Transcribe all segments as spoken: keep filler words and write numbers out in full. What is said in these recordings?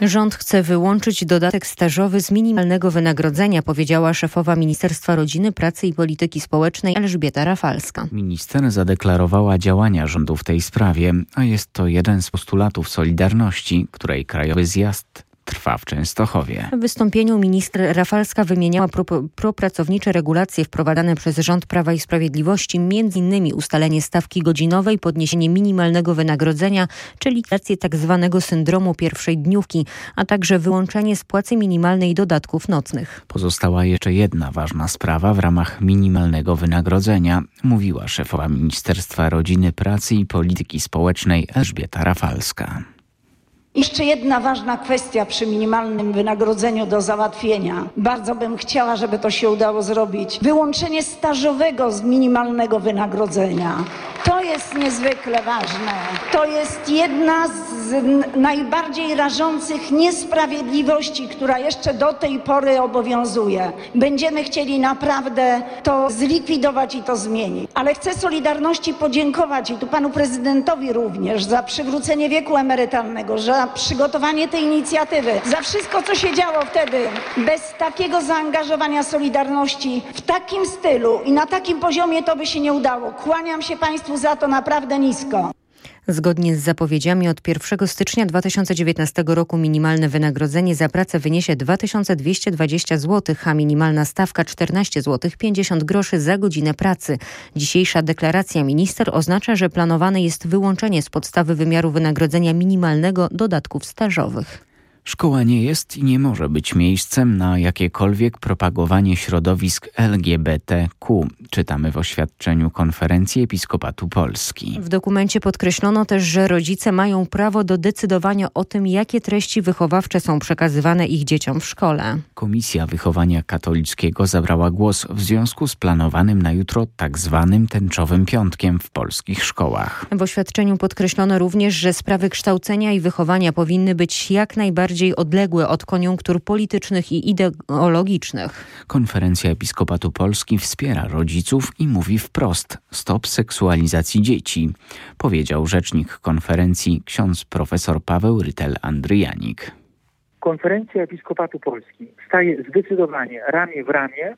Rząd chce wyłączyć dodatek stażowy z minimalnego wynagrodzenia, powiedziała szefowa Ministerstwa Rodziny, Pracy i Polityki Społecznej Elżbieta Rafalska. Minister zadeklarowała działania rządu w tej sprawie, a jest to jeden z postulatów Solidarności, której krajowy zjazd trwa w Częstochowie. W wystąpieniu minister Rafalska wymieniała pro, propracownicze regulacje wprowadzane przez rząd Prawa i Sprawiedliwości, między innymi ustalenie stawki godzinowej, podniesienie minimalnego wynagrodzenia, czy likwidację tzw. syndromu pierwszej dniówki, a także wyłączenie z płacy minimalnej dodatków nocnych. Pozostała jeszcze jedna ważna sprawa w ramach minimalnego wynagrodzenia, mówiła szefowa Ministerstwa Rodziny, Pracy i Polityki Społecznej Elżbieta Rafalska. Jeszcze jedna ważna kwestia przy minimalnym wynagrodzeniu do załatwienia. Bardzo bym chciała, żeby to się udało zrobić. Wyłączenie stażowego z minimalnego wynagrodzenia. To jest niezwykle ważne. To jest jedna z najbardziej rażących niesprawiedliwości, która jeszcze do tej pory obowiązuje. Będziemy chcieli naprawdę to zlikwidować i to zmienić. Ale chcę Solidarności podziękować i tu panu prezydentowi również za przywrócenie wieku emerytalnego, za przygotowanie tej inicjatywy, za wszystko, co się działo wtedy. Bez takiego zaangażowania Solidarności w takim stylu i na takim poziomie to by się nie udało. Kłaniam się państwu za to naprawdę nisko. Zgodnie z zapowiedziami od pierwszego stycznia dwa tysiące dziewiętnastego roku minimalne wynagrodzenie za pracę wyniesie dwa tysiące dwieście dwadzieścia złotych, a minimalna stawka czternaście złotych pięćdziesiąt groszy za godzinę pracy. Dzisiejsza deklaracja minister oznacza, że planowane jest wyłączenie z podstawy wymiaru wynagrodzenia minimalnego dodatków stażowych. Szkoła nie jest i nie może być miejscem na jakiekolwiek propagowanie środowisk L G B T Q, czytamy w oświadczeniu Konferencji Episkopatu Polski. W dokumencie podkreślono też, że rodzice mają prawo do decydowania o tym, jakie treści wychowawcze są przekazywane ich dzieciom w szkole. Komisja Wychowania Katolickiego zabrała głos w związku z planowanym na jutro tak zwanym tęczowym piątkiem w polskich szkołach. W oświadczeniu podkreślono również, że sprawy kształcenia i wychowania powinny być jak najbardziej bardziej odległe od koniunktur politycznych i ideologicznych. Konferencja Episkopatu Polski wspiera rodziców i mówi wprost: stop seksualizacji dzieci, powiedział rzecznik konferencji ksiądz profesor Paweł Rytel-Andryjanik. Konferencja Episkopatu Polski staje zdecydowanie ramię w ramię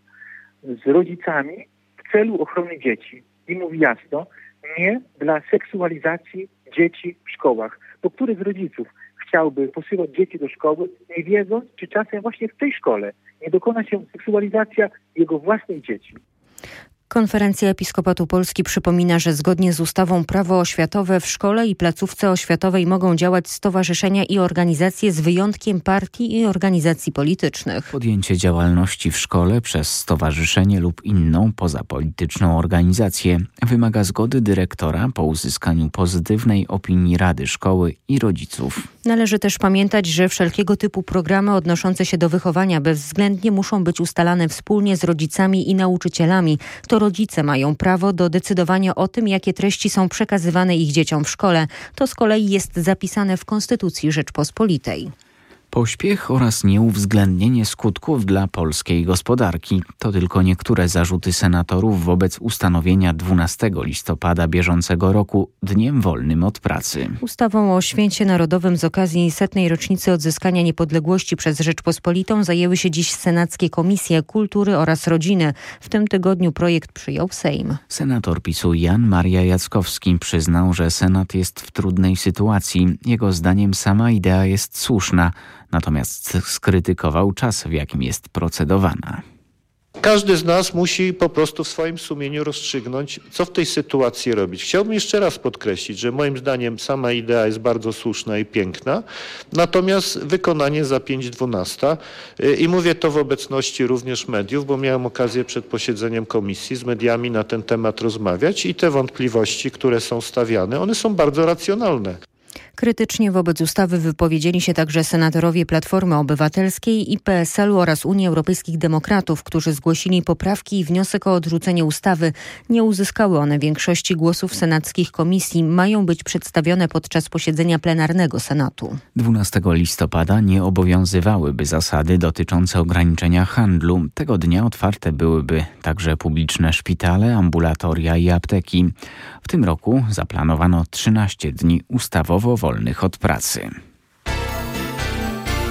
z rodzicami w celu ochrony dzieci i mówi jasno: nie dla seksualizacji dzieci w szkołach, bo który z rodziców chciałby posyłać dzieci do szkoły, nie wiedząc, czy czasem właśnie w tej szkole nie dokona się seksualizacja jego własnych dzieci. Konferencja Episkopatu Polski przypomina, że zgodnie z ustawą Prawo oświatowe w szkole i placówce oświatowej mogą działać stowarzyszenia i organizacje z wyjątkiem partii i organizacji politycznych. Podjęcie działalności w szkole przez stowarzyszenie lub inną pozapolityczną organizację wymaga zgody dyrektora po uzyskaniu pozytywnej opinii Rady Szkoły i rodziców. Należy też pamiętać, że wszelkiego typu programy odnoszące się do wychowania bezwzględnie muszą być ustalane wspólnie z rodzicami i nauczycielami. To rodzice mają prawo do decydowania o tym, jakie treści są przekazywane ich dzieciom w szkole. To z kolei jest zapisane w Konstytucji Rzeczpospolitej. Pośpiech oraz nieuwzględnienie skutków dla polskiej gospodarki to tylko niektóre zarzuty senatorów wobec ustanowienia dwunastego listopada bieżącego roku dniem wolnym od pracy. Ustawą o Święcie Narodowym z okazji setnej rocznicy odzyskania niepodległości przez Rzeczpospolitą zajęły się dziś senackie komisje kultury oraz rodziny. W tym tygodniu projekt przyjął Sejm. Senator PiSu Jan Maria Jackowski przyznał, że Senat jest w trudnej sytuacji. Jego zdaniem sama idea jest słuszna. Natomiast skrytykował czas, w jakim jest procedowana. Każdy z nas musi po prostu w swoim sumieniu rozstrzygnąć, co w tej sytuacji robić. Chciałbym jeszcze raz podkreślić, że moim zdaniem sama idea jest bardzo słuszna i piękna, natomiast wykonanie za pięć dwunasta i mówię to w obecności również mediów, bo miałem okazję przed posiedzeniem komisji z mediami na ten temat rozmawiać i te wątpliwości, które są stawiane, one są bardzo racjonalne. Krytycznie wobec ustawy wypowiedzieli się także senatorowie Platformy Obywatelskiej i P S L u oraz Unii Europejskich Demokratów, którzy zgłosili poprawki i wniosek o odrzucenie ustawy. Nie uzyskały one większości głosów senackich komisji. Mają być przedstawione podczas posiedzenia plenarnego Senatu. dwunastego listopada nie obowiązywałyby zasady dotyczące ograniczenia handlu. Tego dnia otwarte byłyby także publiczne szpitale, ambulatoria i apteki. W tym roku zaplanowano trzynaście dni ustawowo wolnych od pracy.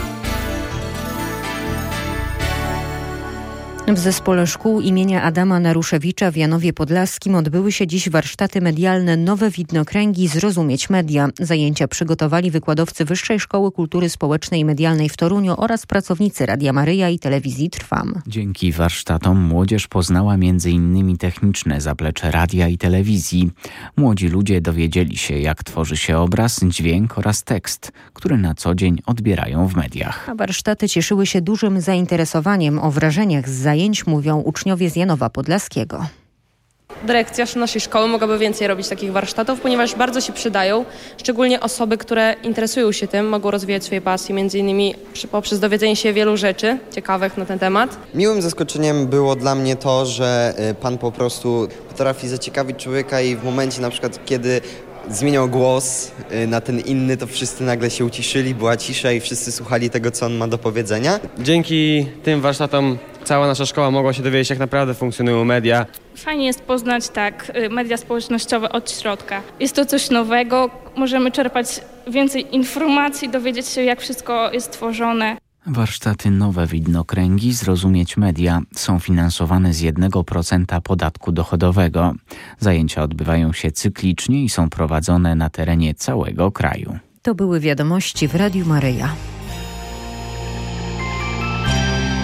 W Zespole Szkół imienia Adama Naruszewicza w Janowie Podlaskim odbyły się dziś warsztaty medialne Nowe Widnokręgi Zrozumieć Media. Zajęcia przygotowali wykładowcy Wyższej Szkoły Kultury Społecznej i Medialnej w Toruniu oraz pracownicy Radia Maryja i Telewizji Trwam. Dzięki warsztatom młodzież poznała między innymi techniczne zaplecze radia i telewizji. Młodzi ludzie dowiedzieli się, jak tworzy się obraz, dźwięk oraz tekst, który na co dzień odbierają w mediach. A warsztaty cieszyły się dużym zainteresowaniem. O wrażeniach z zajęć mówią uczniowie z Janowa Podlaskiego. Dyrekcja naszej szkoły mogłaby więcej robić takich warsztatów, ponieważ bardzo się przydają. Szczególnie osoby, które interesują się tym, mogą rozwijać swoje pasje, między innymi poprzez dowiedzenie się wielu rzeczy ciekawych na ten temat. Miłym zaskoczeniem było dla mnie to, że pan po prostu potrafi zaciekawić człowieka i w momencie na przykład, kiedy zmieniał głos na ten inny, to wszyscy nagle się uciszyli, była cisza i wszyscy słuchali tego, co on ma do powiedzenia. Dzięki tym warsztatom cała nasza szkoła mogła się dowiedzieć, jak naprawdę funkcjonują media. Fajnie jest poznać tak media społecznościowe od środka. Jest to coś nowego, możemy czerpać więcej informacji, dowiedzieć się, jak wszystko jest tworzone. Warsztaty Nowe Widnokręgi Zrozumieć Media są finansowane z jednego procenta podatku dochodowego. Zajęcia odbywają się cyklicznie i są prowadzone na terenie całego kraju. To były wiadomości w Radiu Maryja.